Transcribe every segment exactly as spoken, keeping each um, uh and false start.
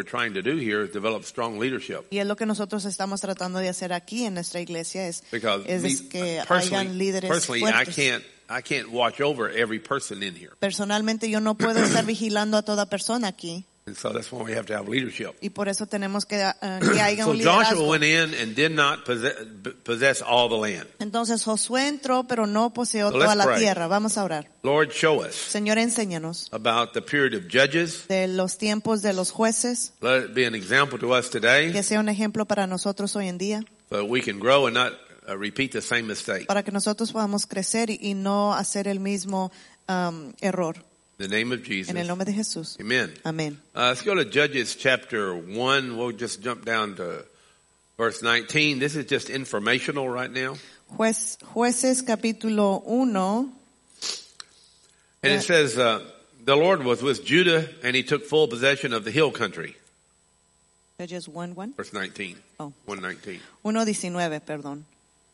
we're trying to do here is develop strong leadership. Y es lo que nosotros estamos tratando de hacer aquí en nuestra iglesia es, Because es me, que personally, hayan líderes personally fuertes. I can't I can't watch over every person in here. Personalmente yo no puedo estar vigilando a toda persona aquí. And so that's why we have to have leadership. Y por eso tenemos que, uh, que haya So un Joshua liderazgo. went in and did not possess, possess all the land. Entonces Josué entró, pero no poseó So toda let's la pray. tierra. Vamos a orar. Lord, show us Señor, enséñanos about the period of Judges. de los tiempos de los jueces, Let it be an example to us today que sea un ejemplo para nosotros hoy en día, so that we can grow and not uh, repeat the same mistake. para que nosotros podamos crecer y, y no hacer el mismo um, error. In the name of Jesus. En el nombre de Jesús. Amen. Amén. Uh, let's go to Judges chapter one. We'll just jump down to verse nineteen. This is just informational right now. Juez, jueces capítulo uno. And it says, uh, the Lord was with Judah and he took full possession of the hill country. Judges one, one. Verse nineteen. Oh. one nineteen. uno diecinueve, perdón.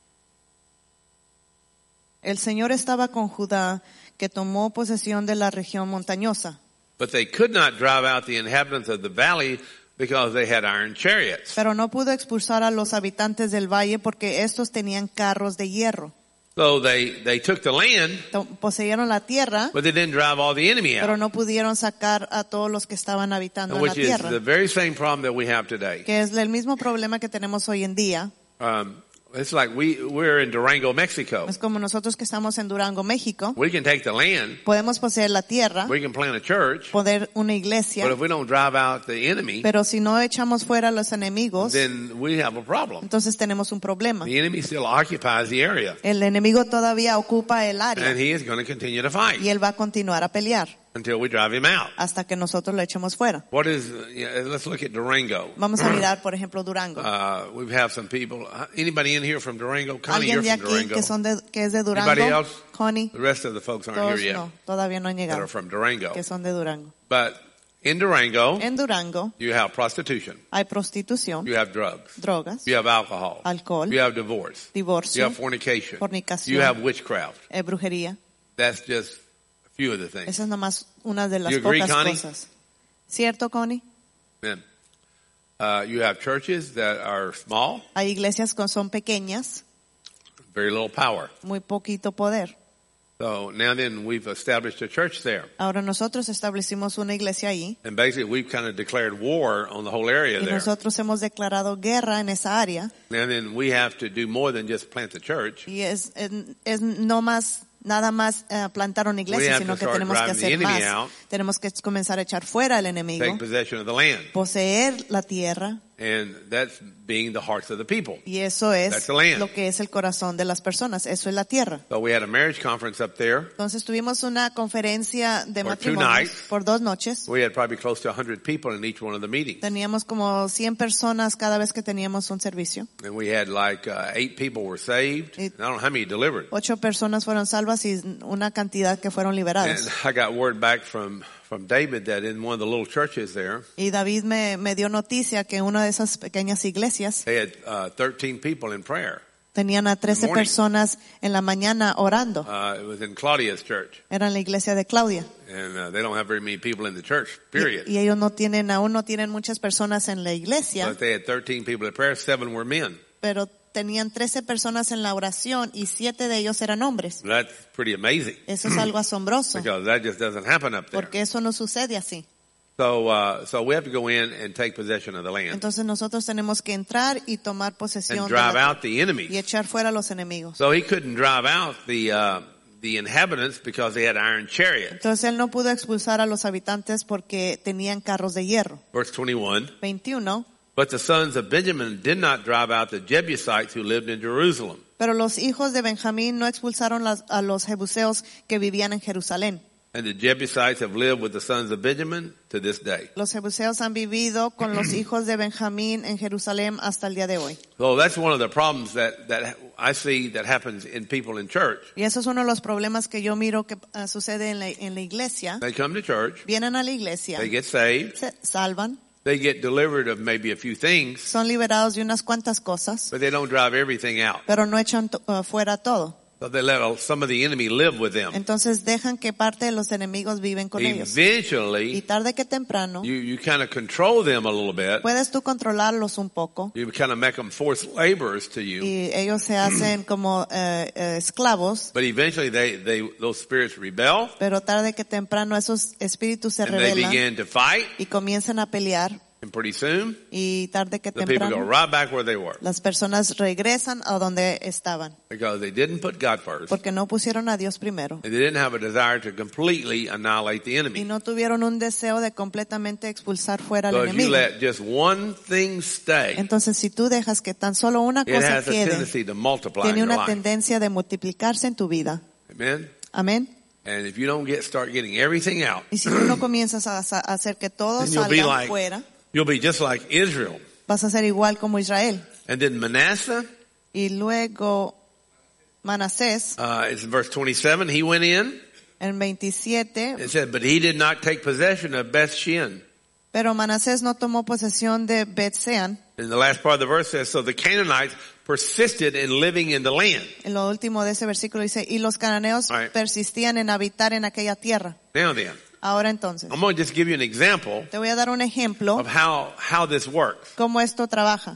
El Señor estaba con Judá, que tomó posesión de la región montañosa. But they could not drive out the inhabitants of the valley because they had iron chariots. Pero no pudo expulsar a los habitantes del valle porque estos tenían carros de hierro. So they, they took the land, To- Poseyeron la tierra, but they didn't drive all the enemy pero out. no pudieron sacar a todos los que estaban habitando en la Which is tierra. the very same problem that we have today. Que es el mismo problema que tenemos hoy en día. Um, it's like we, we're in Durango, Mexico. Es como nosotros que estamos en Durango, México. We can take the land, Podemos poseer la tierra, we can plant a church, poner una iglesia, but if we don't drive out the enemy, pero si no echamos fuera a los enemigos, then we have a problem. entonces tenemos un problema. The enemy still occupies the area, El enemigo todavía ocupa el área and he is going to continue to fight y él va a continuar a pelear until we drive him out. hasta que nosotros lo echemos fuera. What is? Yeah, let's look at Durango. Vamos a mirar, por ejemplo, Durango. Uh, we have some people. uh, Anybody in here from Durango? Connie, you're ¿Alguien de from aquí Durango. que, son de, que es de Anybody Durango? else? Connie, The rest of the folks aren't todos here yet no, todavía no han that llegado, are from Durango. que son de Durango. But in Durango, En Durango you have prostitution, hay prostitución, you have drugs, drogas, you have alcohol, alcohol, you have divorce, you divorcio, have fornication, fornicación, you have witchcraft. eh, brujería. That's just a few of the things. Esa es nomás una de las You agree, pocas Connie? cosas. ¿Cierto, Connie? Then, uh, you have churches that are small, Hay iglesias que son pequeñas, very little power. muy poquito poder. So now then we've established a church there. Ahora nosotros establecimos una iglesia ahí And basically we've kind of declared war on the whole area y there. nosotros hemos declarado guerra en esa área And then we have to do more than just plant the church. y es, es, es no más nada más uh, plantar una We iglesia, have sino to que start tenemos que driving the hacer enemy más. out. Tenemos que comenzar a echar fuera al enemigo, Take possession of the land. poseer la tierra And that's being the hearts of the people. y eso That's es the land. lo que es el corazón de las personas, eso es la tierra. So we had a marriage conference up there. Entonces tuvimos una conferencia de For two matrimonios nights. por dos noches. We had probably close to one hundred people in each one of the meetings. Teníamos como cien personas cada vez que teníamos un servicio. And we had like uh, eight people were saved. I It- don't know how many delivered. Ocho personas fueron salvas y una cantidad que fueron And liberadas. I got word back from, from David that in one of the little churches there, Y David me, me dio noticia que una de esas pequeñas iglesias they had uh, thirteen people in prayer. tenían a trece morning. personas en la mañana orando. Uh, it was in Claudia's church. Era en la iglesia de Claudia. And uh, they don't have very many people in the church, period. Y, y ellos no tienen, aún no tienen muchas personas en la iglesia, But they had thirteen people in prayer, seven were men. pero tenían trece personas en la oración y siete de ellos eran hombres. That's pretty amazing Eso es algo asombroso, because that just doesn't happen up there. porque eso no sucede así. So, uh, so we have to go in and take possession of the land Entonces nosotros tenemos que entrar y tomar posesión and de drive la out the y enemies. echar fuera a los enemigos. So he couldn't drive out the, uh, the inhabitants because they had iron chariots. Entonces él no pudo expulsar a los habitantes porque tenían carros de hierro. Verse twenty-one. veintiuno. But the sons of Benjamin did not drive out the Jebusites who lived in Jerusalem. Pero los hijos de Benjamín no expulsaron las- a los jebuseos que vivían en Jerusalén. And the Jebusites have lived with the sons of Benjamin to this day. Los jebuseos han vivido con los hijos de Benjamín en Jerusalén hasta el día de hoy. So that's one of the problems that, that I see that happens in people in church. Y eso es uno de los problemas que yo miro que uh, sucede en la, en la iglesia. They come to church, Vienen a la iglesia, they get saved, se salvan, they get delivered of maybe a few things, son liberados de unas cuantas cosas, but they don't drive everything out. pero no echan to- uh, fuera todo. So they let some of the enemy live with them. Entonces dejan que parte de los enemigos viven con ellos. Y Eventually, tarde que temprano, you, you kind of control them a little bit. puedes tú controlarlos un poco. You kind of make them forced laborers to you. Y ellos se hacen como eh, eh, esclavos. But eventually they, they, those spirits rebel. Pero tarde que temprano esos espíritus se And they rebelan begin to fight. y comienzan a pelear. And pretty soon, Y tarde que the people go temprano, right back where they were. las personas regresan a donde estaban. Because they didn't put God first. Porque no pusieron a Dios primero. And they didn't have a desire to completely annihilate the Y enemy. no tuvieron un deseo de completamente expulsar fuera al So if you enemigo. let just one thing stay, Entonces, si tú dejas que tan solo una it cosa has a quede, tendency to multiply in tiene your una life. tendencia de multiplicarse en tu vida. Amen? Amén. And if you don't get start getting everything out, Y si tú no comienzas a, a hacer que todo then you'll be salga like fuera, you'll be just like Israel. vas a ser igual como Israel. And then Manasseh, Y luego Manasés, uh, it's in verse twenty-seven, he went in. en veintisiete, It said, but he did not take possession of Beth Shean. pero Manasés no tomó posesión de Bet-sean. And the last part of the verse says, so the Canaanites persisted in living in the land. En lo último de ese versículo dice, y los cananeos Right. persistían en habitar en aquella tierra. Now then, Ahora entonces, I'm going to just give you an example te voy a dar un ejemplo of how, how this works. cómo esto trabaja.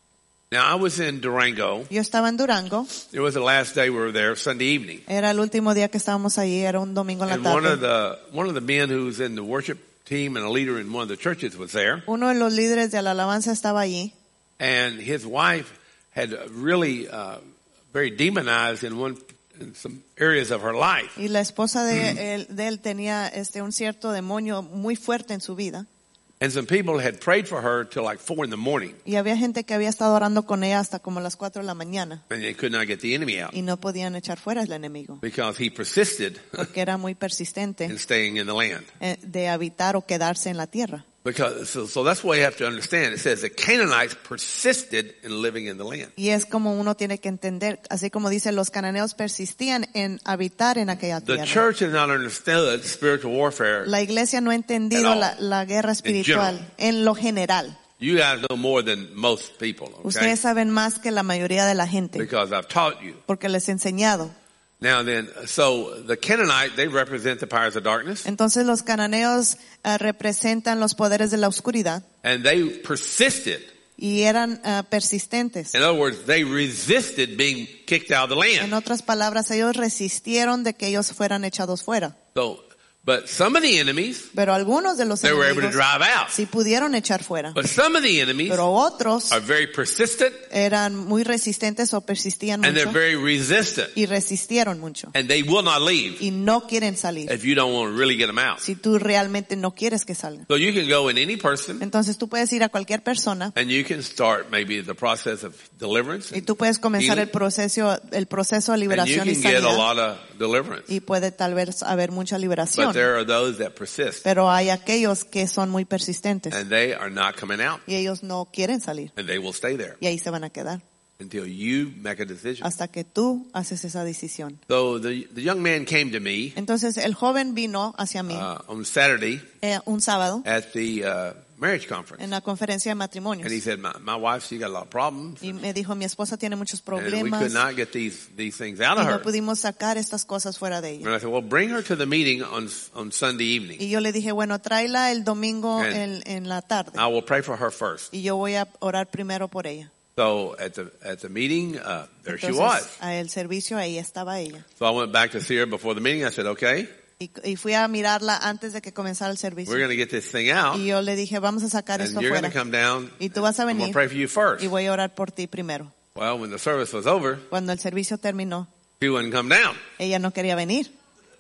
Now I was in Durango. Yo estaba en Durango, It was the last day we were there, Sunday evening. era el último día que estábamos allí, era un domingo en la And one of tarde. the, one of the men who's in the worship team and a leader in one of the churches was there. Uno de los líderes de la alabanza estaba allí And his wife had really, uh, very demonized in one, in some areas of her life. y la esposa de él, de él tenía este un cierto demonio muy fuerte en su vida. And some people had prayed for her till like four in the morning. Y había gente que había estado orando con ella hasta como las cuatro de la mañana And they could not get the enemy out y no podían echar fuera al enemigo because he persisted porque era muy persistente in staying in the land. eh, de habitar o quedarse en la tierra. Because, so, so that's what you have to understand. It says the Canaanites persisted in living in the land. Y es como uno tiene que entender, así como dice, los cananeos persistían en habitar en aquella The tierra. church has not understood spiritual warfare. La iglesia no ha At entendido all. la, la guerra espiritual en lo general. You guys know more than most people, okay? Ustedes saben más que la mayoría de la gente Because I've taught you. porque les he enseñado. Now then, so the Canaanite, they represent the powers of darkness. Entonces los cananeos eh, representan los poderes de la oscuridad And they persisted. y eran eh, persistentes. In other words, they resisted being kicked out of the En land. otras palabras, ellos resistieron de que ellos fueran echados fuera. So, but some of the enemies, Pero algunos de los they were able to enemigos drive out. sí pudieron echar fuera. But some of the enemies Pero otros are very persistent eran muy resistentes o persistían and they're mucho very resistant. y resistieron mucho. And they will not leave Y no quieren salir if you don't want to really get them out. si tú realmente no quieres que salgan. So you can go in any person Entonces tú puedes ir a cualquier persona and you can start maybe the process of deliverance. y tú puedes comenzar el healing, proceso, el proceso de and you liberación y can get a sanidad. lot of deliverance. Y puede tal vez haber mucha But liberación. there are those that persist Pero hay aquellos que son muy persistentes and they are not coming out y ellos no quieren salir and they will stay there y ahí se van a quedar until you make a decision. hasta que tú haces esa decisión. So the, the young man came to me Entonces el joven vino hacia mí uh, on Saturday eh, un sábado at the uh, marriage conference. en la conferencia de matrimonios And he said, my, my wife, she got a lot of problems. y me dijo mi esposa tiene muchos And we problemas could not get these, these things out y of no her. pudimos sacar estas cosas fuera de ella. And I said, well, bring her to the meeting on, on Sunday evening. Y yo le dije, bueno, tráela el domingo And en, en la tarde I will pray for her first. y yo voy a orar primero por ella. So at the, at the meeting, uh, there she Entonces, was. a el servicio ahí estaba ella. So I went back to see her before the meeting. I said, okay, Y, y fui a mirarla antes de que comenzara el servicio. we're going to get this thing out. Y yo le dije, vamos a sacar esto And you're going to afuera. come down. Y tú vas a I'm going venir to pray for you first. y voy a orar por ti primero. Well, when the service was over, Cuando el servicio terminó, she wouldn't come down. ella no quería venir.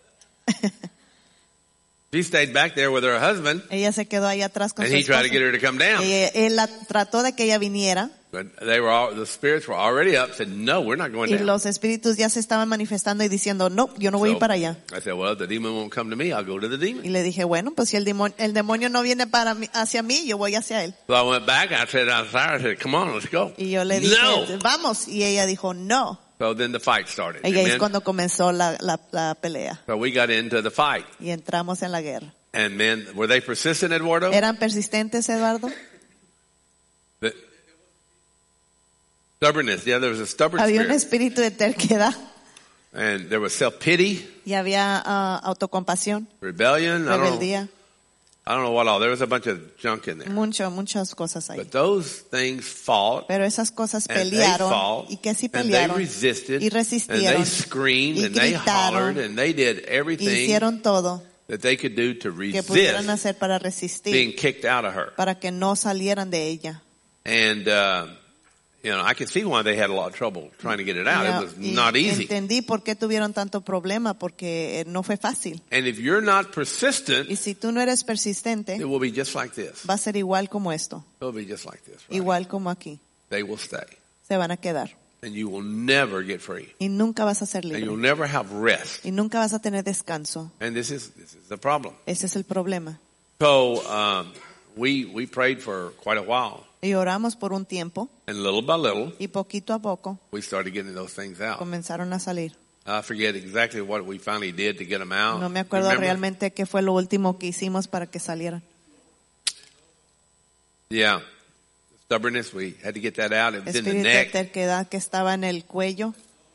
She stayed back there with her husband, Ella se quedó ahí atrás con and su he tried to get esposo. her to come down. Y él la trató de que ella viniera But they were all, the spirits were already up, said, no, we're not going y down. los espíritus ya se estaban manifestando y diciendo, no, yo no voy a ir So para allá. I said, well, if the demon won't come to me, I'll go to the demon. Y le dije, bueno, pues si el demonio, el demonio no viene para mí, hacia mí, yo voy hacia él. So I went back, I said, I said, come on, let's go. Y yo le dije, No. vamos. Y ella dijo, no. So then the fight started. Ella es Amen? cuando comenzó la, la, la pelea. So we got into the fight. Y entramos en la guerra. And men, were they persistent, Eduardo? ¿Eran persistentes, Eduardo? The, stubbornness. Yeah, there was a stubborn Había un spirit. espíritu de terquedad. And there was self-pity, y había uh, autocompasión, rebellion. I don't know, rebeldía, I don't know what all. There was a bunch of junk in there. mucho, muchas cosas ahí. But those things fought, Pero esas cosas and they pelearon fought, y que sí and they pelearon resisted, y and they resistieron screamed, y and they gritaron, hollered, and they did y everything hicieron todo that they could do to que pudieran resist hacer para resistir, being kicked out of her. para que no salieran de ella. And, uh, you know, I can see why they had a lot of trouble trying to get it out. Ya, It was y not easy. entendí por qué tuvieron tanto problema, porque no fue fácil. And if you're not persistent, Y si tú no eres persistente, it will be just like this. va a ser igual como esto, It will be just like this. Right? igual como aquí. They will stay. Se van a quedar. And you will never get free. Y nunca vas a ser And you'll libre. never have rest. Y nunca vas a tener descanso. And this is, this is the problem. Ese es el problema. So, um, we, we prayed for quite a while. Y oramos por un tiempo, And little by little, y poquito a poco we started getting those things out. comenzaron a salir. I forget exactly what we finally did to get them out. No me acuerdo Remember? realmente qué fue lo último que hicimos para que salieran. Yeah. Stubbornness, we had to get that out. It was in the Espíritu de neck. terquedad que estaba en el cuello.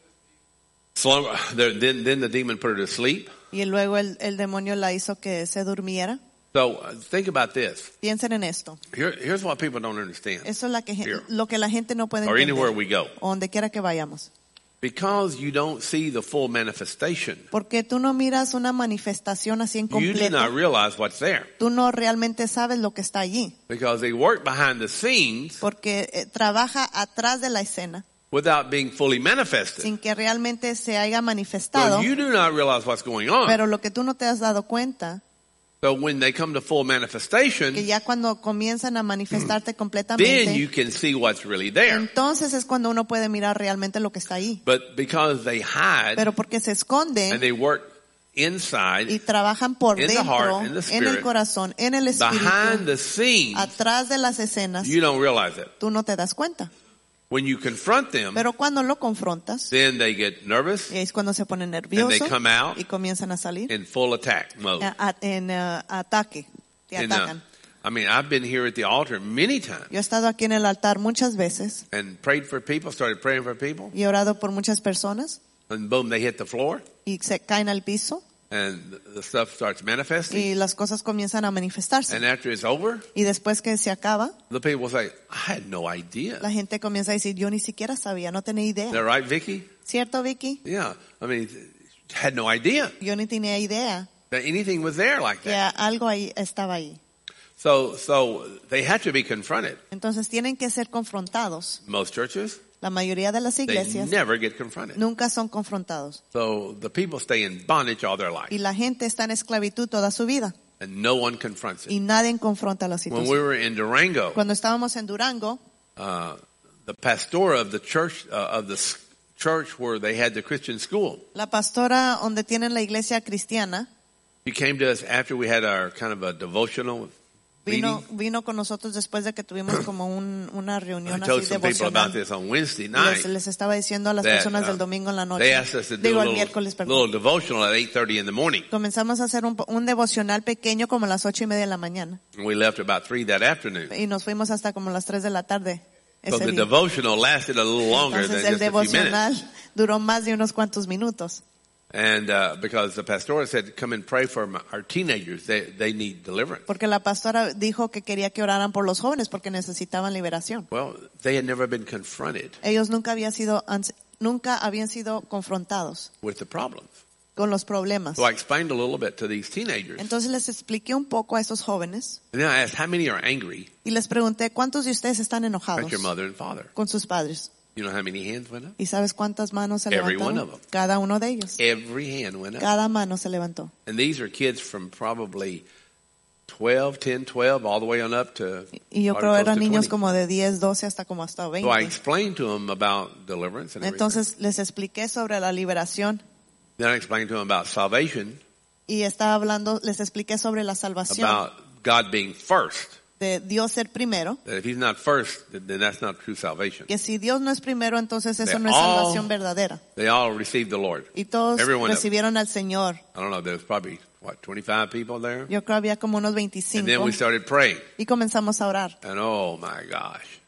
Slumber, the- then, then the demon put her to sleep. Y luego el, el demonio la hizo que se durmiera. So uh, think about this. Piensen en esto. Here, here's what people don't understand. Eso es la que, Here. lo que la gente no puede Or anywhere entender. we go. O donde quiera que vayamos. Because you don't see the full manifestation, Porque tú no miras una manifestación así en you do completo. not realize what's there. Tú no realmente sabes lo que está allí. Because they work behind the scenes Porque eh, trabaja atrás de la escena without being fully manifested. sin que realmente se haya manifestado. So you do not realize what's going on. Pero lo que tú no te has dado cuenta, So when they come to full manifestation, que ya cuando comienzan a manifestarte then you completamente, can see what's really there. entonces es cuando uno puede mirar realmente lo que está ahí. But because they hide Pero porque se and esconden they work y inside, trabajan por in the dentro, heart, in the en el spirit, corazón, en el behind espíritu, the scenes, atrás de las escenas, you don't realize it. tú no te das cuenta. When you confront them, Pero cuando lo confrontas, then they get nervous y es cuando se ponen and they nerviosos come out y comienzan a salir in full attack mode. a- a- en uh, ataque, te And, uh, atacan. I mean, I've been here at the altar many times Yo he estado aquí en el altar muchas veces and prayed for people, started praying for people, y he orado por muchas personas and boom, they hit the floor y se caen al piso and the- the stuff starts manifesting. y las cosas comienzan a manifestarse. And after it's over, Y después que se acaba, the people say, I had no idea. la gente comienza a decir, yo ni siquiera sabía, no tenía Is that idea. right, Vicky? ¿Cierto, Vicky? Yeah. I mean, had no idea Yo ni tenía idea that anything was there like que that. algo ahí estaba ahí. So, so they had to be confronted. Entonces tienen que ser confrontados. Most churches, La mayoría de las they iglesias never get confronted. nunca son confrontados. So the people stay in bondage all their life Y la gente está en esclavitud toda su vida. and no one confronts it. Y nadie confronta la When we situación. were in Durango, Cuando estábamos en Durango, uh, the pastor of the church, uh, of the s- church where they had the Christian school, la pastora donde tienen la iglesia cristiana he came to us after we had our kind of a devotional vino, meeting. vino con nosotros después de que tuvimos como un, una I reunión told así some people about devocional. this on Wednesday Les, night. les estaba diciendo a las that, personas uh, del domingo en la They noche, asked us to do digo a el little, miércoles, perdón. little devotional at eight thirty in the morning. Comenzamos a hacer un, un devocional pequeño como a las ocho y media de la mañana. And we left about three that afternoon. Y nos fuimos hasta como las tres de la tarde So ese the día. devotional lasted a little longer Entonces than el just a few minutes. devocional duró más de unos cuantos minutos. And uh, because the pastor said, come and pray for my- our teenagers. They, they need deliverance. Porque la pastora dijo que quería que oraran por los jóvenes porque necesitaban liberación. Well, they had never been confronted Ellos nunca habían sido, nunca habían sido confrontados with the problems. con los problemas. So I explained a little bit to these teenagers. Entonces les expliqué un poco a esos jóvenes And then I asked, how many are angry y les pregunté, ¿cuántos de ustedes están enojados at your mother and father? con sus padres? You know how many hands went up? ¿Y sabes cuántas manos se Every one levantaron? of them. Cada uno de ellos. Every hand went up. Cada mano se levantó. And these are kids from probably twelve, ten, twelve, all the way on up to Y yo probably creo close eran to niños twenty. como de diez, doce hasta como hasta So I veinte. explained to them about deliverance and everything. Entonces les expliqué sobre la liberación Then I explained to them about salvation, y estaba hablando, les expliqué sobre la salvación, about God being first. de Dios ser primero, That if He's not first, then then that's not true salvation. que si Dios no es primero, entonces eso They no es all- salvación verdadera. They all received the Lord. Y todos Every one of them. recibieron al Señor. I don't know, there was probably, what, twenty-five people there? Yo creo había como unos And then veinticinco we started praying. y comenzamos a orar. And oh my gosh.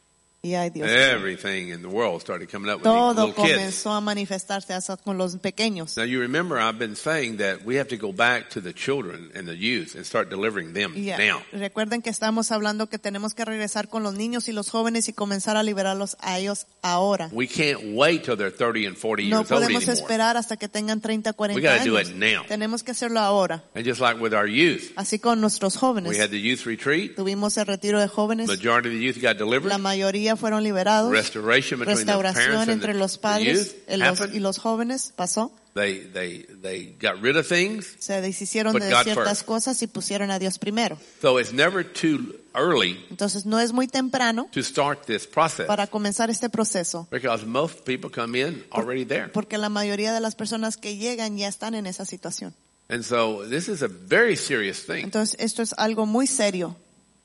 Y ay, Dios mío. Everything in the world started coming up with these Todo little kids. comenzó a manifestarse hasta con los pequeños. Now you remember I've been saying that we have to go back to the children and the youth and start delivering them Y ya, now. recuerden que estamos hablando que tenemos que regresar con los niños y los jóvenes y comenzar a liberarlos a ellos ahora. We can't wait till they're thirty and forty No years old podemos anymore. esperar hasta que tengan treinta, We cuarenta gotta do años. it now. Tenemos que hacerlo ahora. And just like with our youth, Así con nuestros jóvenes. we had the youth retreat. Tuvimos el retiro de jóvenes. Majority of the youth got delivered. La mayoría fueron liberados. Restoration between the parents Restauración and entre the, los the padres youth y los, happened. y los jóvenes pasó. They they they got rid of things. Se deshicieron Put de God ciertas first. cosas y pusieron a Dios primero. So it's never too early Entonces no es muy temprano to start this process para comenzar este proceso. because most people come in already there. Porque la mayoría de las personas que llegan ya están en esa situación. And so this is a very serious thing. Entonces esto es algo muy serio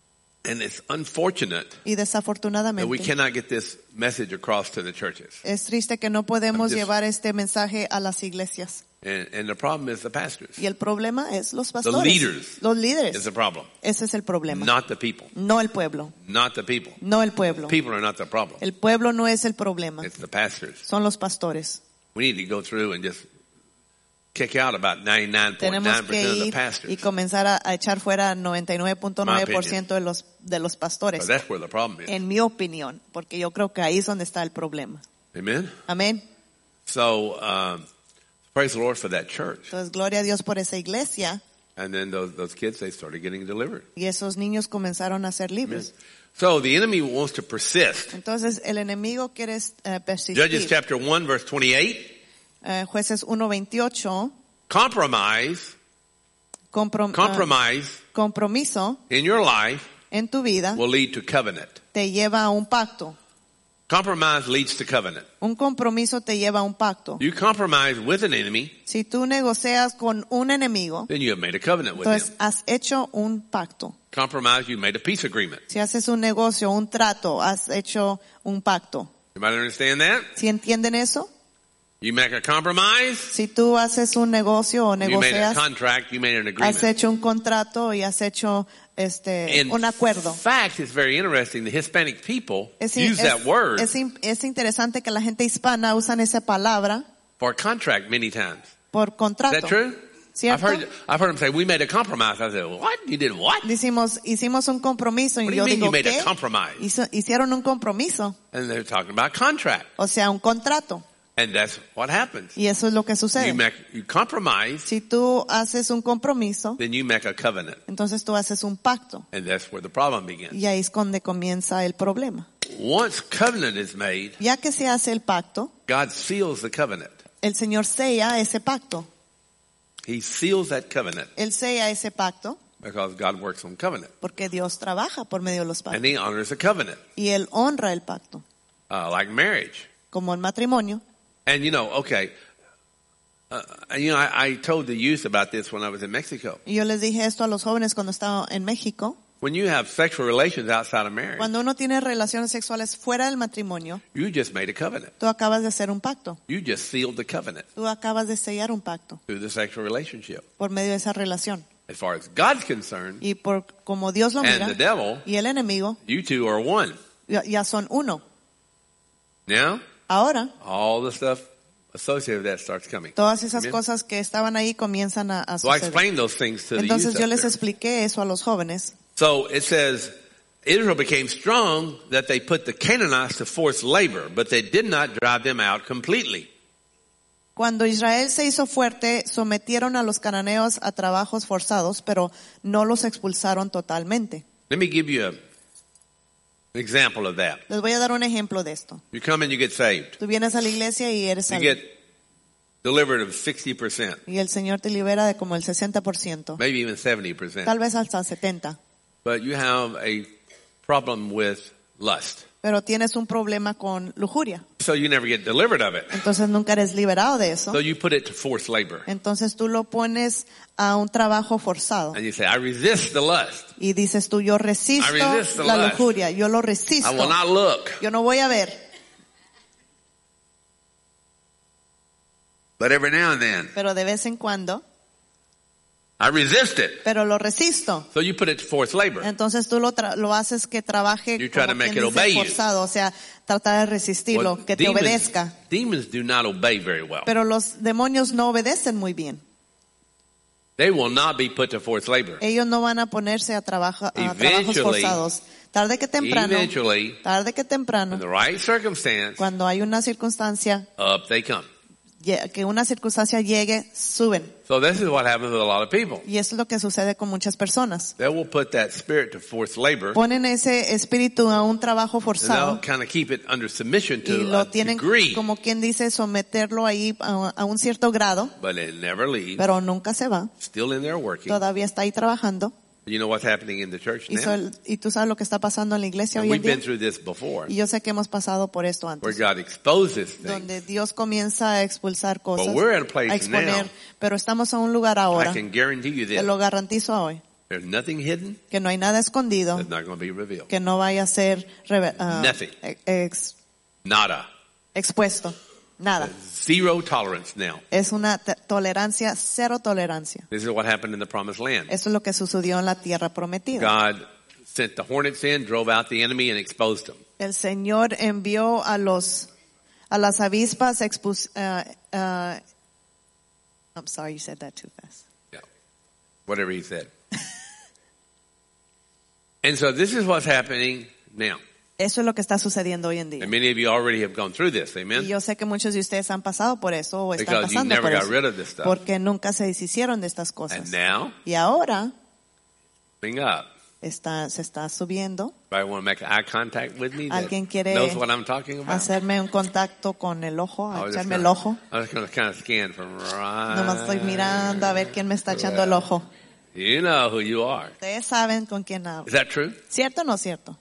And it's unfortunate y that we desafortunadamente cannot get this message across to the churches. es triste que no podemos I'm just- llevar este mensaje a las iglesias. And, and the problem is the pastors. Y el problema es los The pastores, leaders los is líderes. the problem. Ese es el problema. Not the people. No el pueblo, Not the people. no el pueblo. People are not the problem. El pueblo no es el problema, It's the pastors. son los pastores. We need to go through and just kick out about ninety-nine point Tenemos nine que percent of the ir y pastors. comenzar a, a echar fuera noventa y nueve punto nueve por ciento de los de los So pastores, that's where the problem is. en mi opinión, porque yo creo que ahí es donde está el problema. Amen? Amén. So, um, praise the Lord for that church. Entonces, gloria a Dios por esa iglesia And then those, those kids, they started getting delivered. y esos niños comenzaron a ser libres. So the enemy wants to persist. Entonces, el enemigo quiere eh, Judges persistir. chapter one, verse twenty-eight. Eh, Jueces uno veintiocho, Compromise, comprom- ah, compromise compromiso in your life en tu vida will lead to covenant. te lleva a un pacto. Compromise leads to covenant. Un compromiso te lleva a un pacto. You compromise with an enemy, Si tú negocias con un enemigo, then you have made a covenant with entonces him. has hecho un pacto. Compromise, you made a peace agreement. Si haces un negocio, un trato, has hecho un pacto. Everybody understand that? ¿Sí entienden eso? You make a compromise, Si tú haces un negocio o you made a negocias, contract, you made an has agreement. hecho un contrato y has hecho este In un acuerdo. fact, it's very interesting. The Hispanic people Es, use es- that word es in- es interesante que la gente hispana usan esa palabra for contract many times. por Is contrato. that true? I've ¿Cierto? heard, I've heard them say, we made a compromise. I said, what? You did what? Decimos, hicimos un compromiso What y do you yo mean digo, you made ¿qué? a compromise? Hizo- hicieron un compromiso, And they're talking about contract. o sea, un contrato. And that's what happens. Y eso es lo que You sucede. make, you compromise, Si tú haces un compromiso, then you make a covenant. entonces tú haces un pacto. And that's where the problem begins. Y ahí es donde comienza el problema. Once covenant is made, Ya que se hace el pacto, God seals the covenant. el Señor sella ese pacto. He seals that covenant Él sella ese pacto because God works on covenant. porque Dios trabaja por medio de los And pactos. he honors the covenant, Y Él honra el pacto, uh, like marriage. como el matrimonio. And you know, okay, uh, you know, I, I told the youth about this when I was in Mexico. Y yo les dije esto a los jóvenes cuando estaba en México. When you have sexual relations outside of marriage, Cuando uno tiene relaciones sexuales fuera del matrimonio, you just made a covenant. tú acabas de hacer un pacto. You just sealed the covenant Tú acabas de sellar un pacto through the sexual relationship. por medio de esa relación. As far as God's concerned, Y por como Dios lo and mira, the devil, y el enemigo, you two are one. ya, ya son uno. Now, Ahora, all the stuff associated with that starts coming. todas esas Amen. cosas que estaban ahí comienzan a, a So I suceder. explained those things to the youth Entonces yo up les there. expliqué eso a los jóvenes. So it says, Israel became strong that they put the Canaanites to forced labor, but they did not drive them out completely. Cuando Israel se hizo fuerte, sometieron a los cananeos a trabajos forzados, pero no los expulsaron totalmente. Let me give you a, an example of that. Les voy a dar un ejemplo de esto. You come and you get saved. Tú vienes a la iglesia y eres You salvo. get delivered of sixty percent, Y el Señor te libera de como el sesenta por ciento, maybe even seventy percent. tal vez hasta setenta. But you have a problem with lust. Pero tienes un problema con lujuria. So you never get delivered of it. Entonces nunca eres liberado de eso. So you put it to forced labor. Entonces tú lo pones a un trabajo forzado. And you say, I resist the lust. Y dices tú, yo resisto I resist the la lust. lujuria, yo lo I resisto. will not look. Yo no voy a ver. But every now and then, Pero de vez en cuando, I resist it. pero lo resisto. So you put it to forced labor. Entonces tú lo, tra- lo haces que trabaje You try to como make quien it dice, obey you. forzado, o sea, tratar de resistirlo, Well, que te demons, obedezca. demons do not obey very well. Pero los demonios no obedecen muy bien. They will not be put to forced labor. Ellos no van a ponerse a, trabaja, a trabajos Eventually- forzados. Tarde que temprano, Eventually, tarde que in temprano, the right circumstance, cuando hay una circunstancia, up they come. lle- que una circunstancia llegue, suben. So this is what happens with a lot of people. Y eso es lo que sucede con muchas personas. They will put that spirit to forced labor, Ponen ese espíritu a un trabajo and forzado they'll kind of keep it under submission y to lo a tienen, degree, como quien dice, someterlo ahí a, a un cierto grado, but it never leaves. pero nunca se va. Still in there working. Todavía está ahí trabajando. You know what's happening in the church Y, now? so- y tú sabes lo que está pasando en la iglesia And hoy en we've been día. through this before, Y yo sé que hemos pasado por esto where antes. God exposes things. Donde Dios comienza a expulsar cosas, But we're at a place a exponer, now. pero estamos a un lugar ahora, I can guarantee you te this. lo garantizo hoy, There's nothing hidden que no hay nada escondido, that's not going to be revealed. que no vaya a ser reve- ah, Nothing. ex- Nada. expuesto, nada. Zero tolerance now. Es una te- tolerancia, cero tolerancia. This is what happened in the promised land. Eso es lo que sucedió en la tierra prometida. God sent the hornets in, drove out the enemy, and exposed them. El Señor envió a los a las avispas expus, uh, uh, I'm sorry, you said that too fast. Yeah. Whatever he said. And so this is what's happening now. Eso es lo que está sucediendo hoy en día. And many of you already have gone through this. Y Amen? yo sé que muchos de ustedes han pasado por eso o están Because you pasando never por got eso. rid of this stuff. Porque nunca se deshicieron de estas cosas. And now, Y ahora bring up. está, se está subiendo. Anybody want to make eye contact with me? that Alguien quiere knows what I'm talking about? hacerme un contacto con el ojo, I was just echarme el gonna- ojo. I was going to kind of scan from right. Nomás estoy mirando a ver quién me está echando el ojo. You know who you are. Ustedes saben con quién hablo. Is that true? ¿Cierto o no cierto?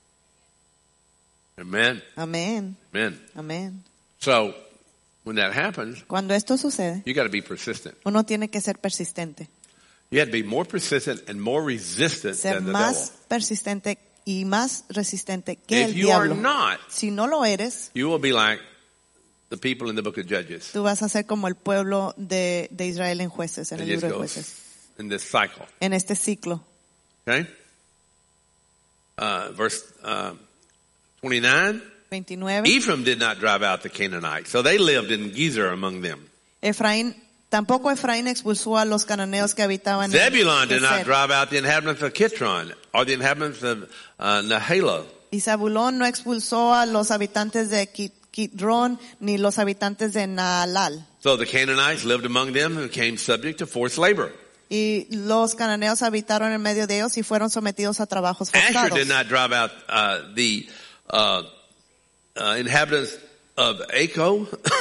Amen. Amén. Amen. Amén. So, when that happens, Cuando esto sucede, you got to be persistent. uno tiene que ser persistente. You have to be more persistent and more resistant Ser than the más devil. persistente y más resistente que If el you are diablo. not, Si no lo eres, you will be like the people in the book of Judges. tú vas a ser como el pueblo de, de Israel en Jueces, en It el just libro de goes Jueces, in this cycle. en este ciclo. Okay? Uh, verse uh, twenty-nine. veintinueve. Ephraim did not drive out the Canaanites, so they lived in Gezer among them. Efraín, tampoco Efraín expulsó a los cananeos que habitaban Zebulun en did not Gezer. drive out the inhabitants of Kitron or the inhabitants of uh, Nahala. Y Zabulón no expulsó a los habitantes de Ki- Kidrón ni los habitantes de Naalal. So the Canaanites lived among them and became subject to forced labor. Y los cananeos habitaron en medio de ellos y fueron sometidos a trabajos Asher forzados. did not drive out uh, the uh, uh, inhabitants of Aco,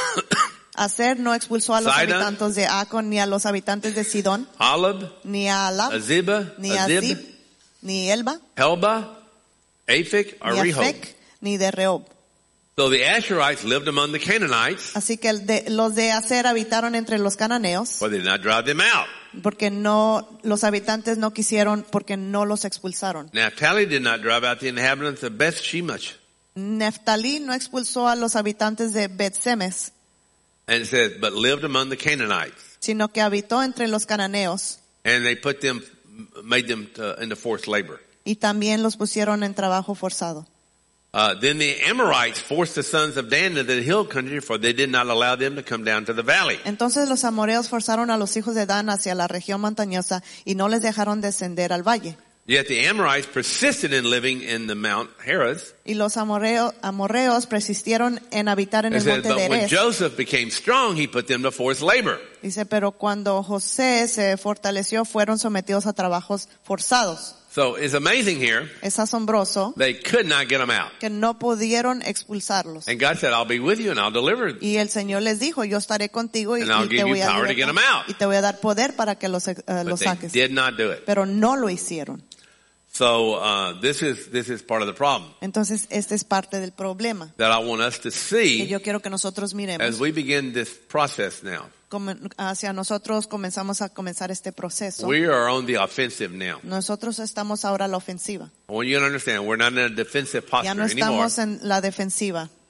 Aser no expulsó a los Sidon. habitantes de Acon ni a los habitantes de Sidón, Olib, ni a Alab, Azibah, ni a Azib, Zib, ni Elba, Helba, Aphik, or ni a Rehob. Fec, ni de Rehob. So the Asherites lived among the Canaanites, Así que el de- los de Aser habitaron entre los cananeos, but they did not drive them out. porque no, los habitantes no quisieron, porque no los expulsaron. Naphtali did not drive out the inhabitants of Beth Shemesh. Neftalí no expulsó a los habitantes de Bet-Semes, And it says, but lived among the Canaanites. sino que habitó entre los cananeos And they put them, made them to, into forced labor. y también los pusieron en trabajo forzado. Uh, then the Amorites forced the sons of Dan to the hill country, for they did not allow them to come down to the valley. Entonces los amoreos forzaron a los hijos de Dan hacia la región montañosa y no les dejaron descender al valle. Yet the Amorites persisted in living in the Mount Heres. Y los amoreo- amorreos persistieron en habitar en It el says, monte but de when Erez. Joseph became strong, he put them to forced labor. Dice, pero cuando José se fortaleció, fueron sometidos a trabajos forzados. So it's amazing here. Es asombroso They could not get them out. que no pudieron expulsarlos. And God said, I'll be with you and I'll deliver. Y el Señor les dijo, yo estaré contigo y, And I'll y give te you voy a power to get libertar, 'em out. y te voy a dar poder para que los, eh, But los they saques. did not do it. Pero no lo hicieron. So uh, this is this is part of the problem Entonces, este es parte del problema that I want us to que see yo quiero que nosotros miremos. as we begin this process now. Como hacia nosotros comenzamos a comenzar este proceso. We are on the offensive now. Nosotros estamos ahora a la ofensiva. I want you to understand we're not in a defensive Ya posture no anymore. estamos en la defensiva.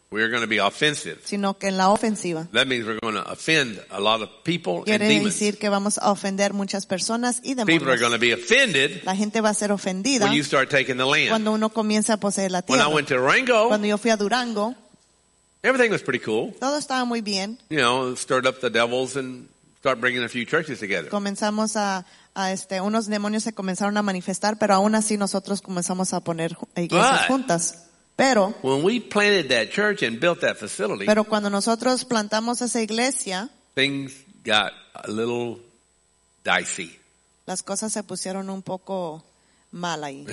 We're going to be offensive. sino que en la ofensiva. That means we're going to offend a lot of people and Quiere demons. decir que vamos a ofender muchas personas y People are going to demonios. be offended La gente va a ser ofendida when you start taking the land. cuando uno comienza a poseer la When I tierra. went to Rango, Cuando yo fui a Durango, everything was pretty cool. todo estaba muy bien. You know, stirred up the devils and start bringing a few churches together. Comenzamos a, a este, unos demonios se comenzaron a manifestar, pero aún así nosotros comenzamos a poner ju- iglesias But- juntas. Pero, When we planted that church and built that facility, pero cuando nosotros plantamos esa iglesia, things got a little dicey. las cosas se pusieron un poco mal ahí.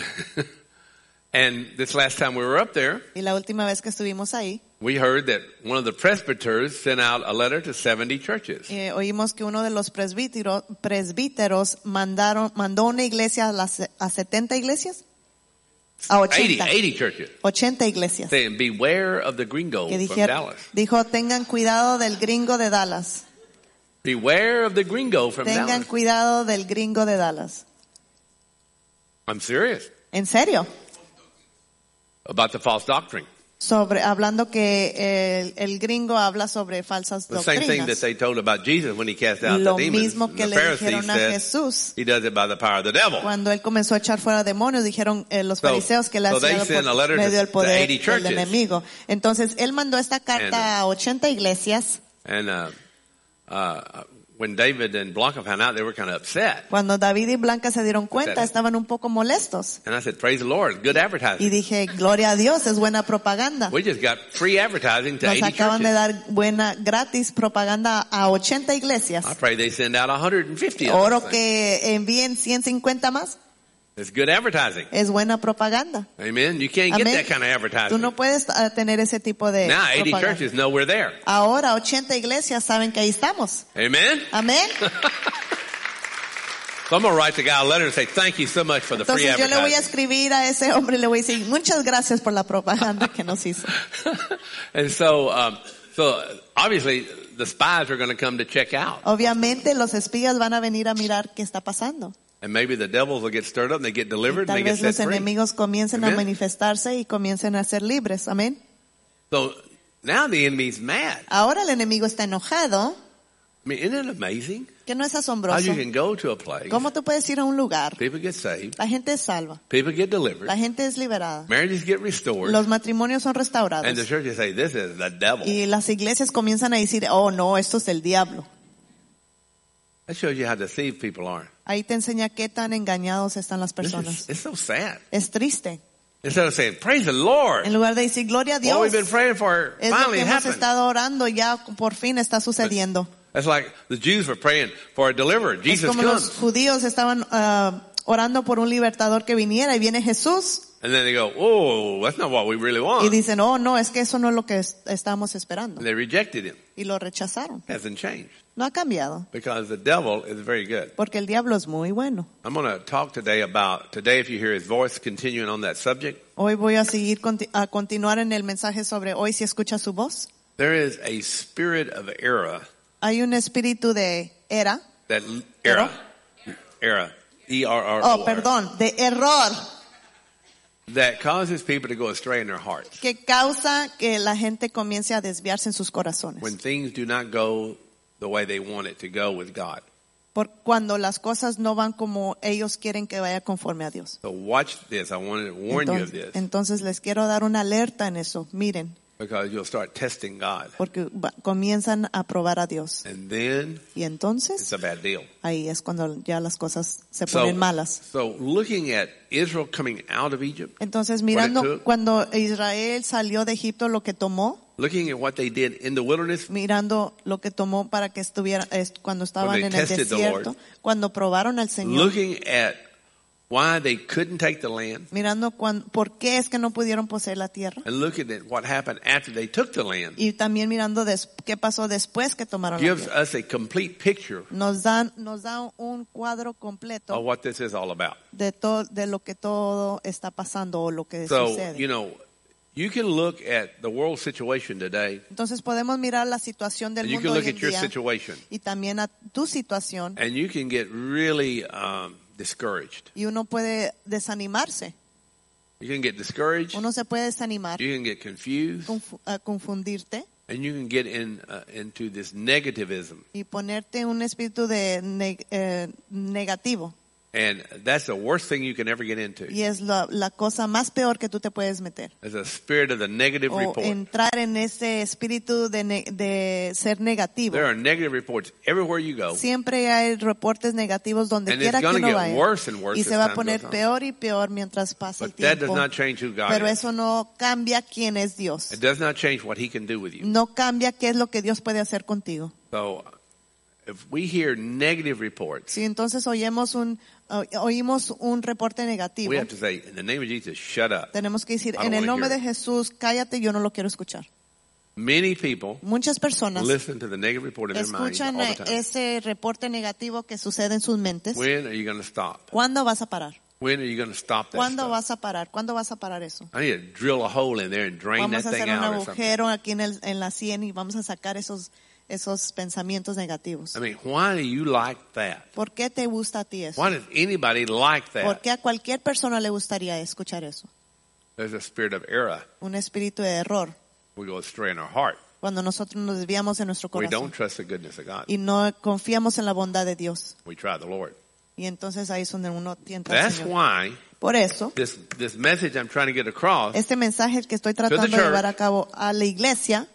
And this last time we were up there, Y la última vez que estuvimos ahí, we heard that one of the presbyters sent out a letter to seventy churches. eh, oímos que uno de los presbíteros, presbíteros mandaron, mandó una iglesia a, las, a setenta iglesias, a eighty, ochenta, eighty churches. ochenta iglesias. Saying, beware of the gringo Que from dijeron, Dallas. dijo, tengan cuidado del gringo de Dallas. Beware of the gringo from Tengan Dallas. cuidado del gringo de Dallas. I'm serious ¿En serio? about the false doctrine. Sobre, hablando que el, el gringo habla sobre falsas The same thing that doctrinas. they told about Jesus when he cast out Lo the demons. mismo que The le Pharisees dijeron a said Jesús he does it by the power of the devil. cuando él comenzó a echar fuera demonios, dijeron eh, los So- fariseos que le so they hacían sent a por letter to- medio del to poder eighty del churches. enemigo. Entonces él mandó esta carta a ochenta iglesias. And uh, uh, when David and Blanca found out, they were kind of upset. Cuando David y Blanca se dieron cuenta, Okay. estaban un poco molestos. And I said, praise the Lord, good Y advertising. dije, gloria a Dios, es buena propaganda. We just got free advertising to Nos eighty acaban de churches. dar buena, gratis propaganda a ochenta iglesias. I pray they send out one hundred fifty of Oro those things. que envíen ciento cincuenta más. It's good advertising. Es buena propaganda. Amen. You can't get Amén. that kind of Tú advertising. no puedes uh, tener ese tipo de Now eighty propaganda. churches know we're there. Ahora ochenta iglesias saben que ahí estamos. Amen. Amén. So I'm going to write the guy a letter and say, thank you so much for the free Entonces yo le voy a advertising. escribir a ese hombre y le voy a decir muchas gracias por la propaganda que nos hizo. And so, um, so obviously the spies are going to come to check out. Obviamente los espías van a venir a mirar qué está pasando. And maybe the devils will get stirred up and they get delivered and Tal they get vez los set free. enemigos comiencen a Amen. manifestarse y comiencen a ser libres. Amén. So now the enemy's mad. Ahora el enemigo está enojado. I mean, isn't it amazing Que no es how asombroso. you can go to a place, ¿Cómo tú puedes ir a un lugar? people get saved, La gente es salva. people get delivered, La gente es liberada. marriages get restored, Los matrimonios son restaurados. and the churches say, this is the devil. Y las iglesias comienzan a decir, oh no, esto es el diablo. That shows you how deceived people are. Ahí te enseña qué tan engañados están las This is, personas. it's so sad. Es triste. Instead of saying, praise the Lord, En lugar de decir, gloria a what we've Dios, been praying for es lo finally que hemos happened. estado orando, ya por fin está sucediendo. That's like the Jews were praying for a deliverer. Es Jesus como los comes. judíos estaban ah, orando por un libertador que viniera y viene Jesús And then they go, oh, that's not what we really y want. dicen, oh no, es que eso no es lo que es- estamos esperando. And they rejected him. Y lo rechazaron. Hasn't changed. No ha cambiado, Because the devil is very good. porque el diablo es muy bueno. I'm going to talk today about, today if you hear his voice, continuing on that subject, Hoy voy a seguir conti- a continuar en el mensaje sobre hoy si escucha su voz. there is a spirit of error, Hay un espíritu de era, that era, era, E R R O oh R, perdón, de error, that causes people to go astray in their hearts. que causa que la gente comience a desviarse en sus corazones. When things do not go the way they want it to go with God. Por cuando las cosas no van como ellos quieren que vaya conforme a Dios. So watch this. I wanted to warn you of Entonces, this. entonces les quiero dar una alerta en eso. Miren, Because you'll start testing God. porque va- comienzan a probar a Dios. And then Y entonces it's a bad deal. ahí es cuando ya las cosas se So, ponen malas. so looking at Israel coming out of Egypt, Entonces What it mirando took. cuando Israel salió de Egipto lo que tomó, looking at what they did in the wilderness, mirando lo que tomó para que estuviera es- cuando estaban they en el tested the desierto, Lord. cuando probaron al Señor, looking at why they couldn't take the land, mirando cuan- por qué es que no pudieron poseer la tierra and looking at what happened after they took the land, y también mirando des- qué pasó después que tomaron la gives tierra. us a complete picture Nos dan nos da un cuadro completo of what this is all about. de todo de lo que todo está pasando o lo que So, sucede. you know, you can look at the world situation today, Entonces podemos mirar la situación del and you mundo can look hoy en at your día situation, y también a tu situación and you can get really um, discouraged. y uno puede desanimarse. You can get discouraged. Uno se puede desanimar, You can get confused. confu- uh, confundirte And you can get in uh, into this negativism. y ponerte un espíritu de neg- eh, negativo. And that's the worst thing you can ever get into. Y es la, la cosa más peor que tú te puedes meter. There's a spirit of the negative O report. entrar en ese espíritu de, ne- de ser negativo. There are negative reports everywhere you go. Siempre hay reportes negativos donde And quiera it's que gonna uno get vaya. worse and worse Y as se va a time poner goes on. peor y peor mientras pasa el But that does tiempo. not change who God Pero is. eso no cambia quién es Dios. It does not change what He can do with you. No cambia qué es lo que Dios puede hacer contigo. So, if we hear negative reports, Si entonces oyemos un, o- oímos un reporte negativo, we have to say, in the name of Jesus, shut up. tenemos que decir, I don't en el wanna nombre de hear it. Jesús, cállate, yo no lo quiero escuchar. Many people Muchas personas listen to the negative report in their minds all escuchan the time. ese reporte negativo que sucede en sus mentes. When are you going to stop? ¿Cuándo vas a parar? When are you going to stop that ¿Cuándo stuff? vas a parar? ¿Cuándo vas a parar eso? I need to drill a hole in there and drain Vamos that a thing hacer un out or something. agujero aquí en, el, en la sien y vamos a sacar esos, esos pensamientos negativos. I mean, why do you like that? ¿Por qué te gusta a ti eso? Why does anybody like ¿Por that? qué a cualquier persona le gustaría escuchar eso? There's a spirit of error. Un espíritu de error. We go astray in our heart. Cuando nosotros nos desviamos en nuestro We corazón don't trust the goodness of God. y no confiamos en la bondad de Dios. We try the Lord. Y entonces ahí es donde uno tienta al That's Señor. why Por eso, this this message I'm trying to get across, este mensaje que estoy the tratando de church. llevar a cabo a la iglesia,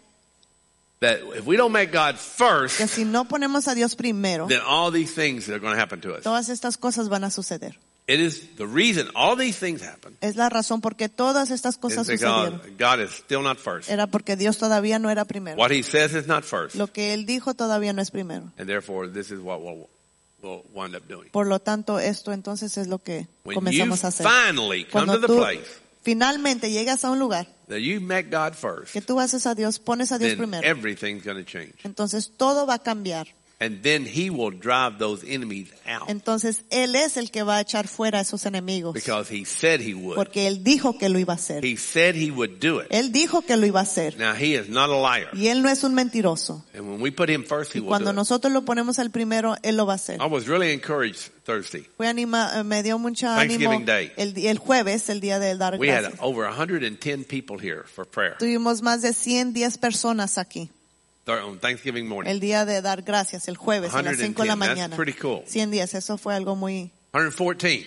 that if we don't make God que first, si no ponemos a Dios primero, then all these things are going to happen to us. todas estas cosas van a suceder. It is the reason all these things happen Es la razón por qué todas estas is cosas because sucedieron. God is still not first. Era porque Dios todavía no era primero. What He says is not first. Lo que Él dijo todavía no es primero. And therefore, this is what we'll, we'll wind up doing. Por lo tanto, esto entonces es lo que When you comenzamos a hacer. finally come Cuando to the tú place finalmente llegas a un lugar that you make God first, que tú haces a Dios, pones a Dios then primero, everything's going to change. entonces todo va a cambiar. And then He will drive those enemies out Entonces Él es el que va a echar fuera a esos enemigos. because He said He would. Porque Él dijo que lo iba a hacer. He said He would do it. Él dijo que lo iba a hacer. Now, He is not a liar. Y Él no es un mentiroso. And when we put Him first, He Y will cuando do it. nosotros lo ponemos al primero, Él lo va a hacer. I was really encouraged Thursday. Fue anima, me dio mucha ánimo Thanksgiving Day. el, el jueves, el día de dar We had gracias. over one hundred ten people here for prayer Tuvimos más de ciento diez personas aquí. th- on Thanksgiving morning. El día de dar gracias, el jueves a las cinco de la one hundred ten. mañana. That's pretty cool. ciento diez, eso fue algo muy... one hundred fourteen.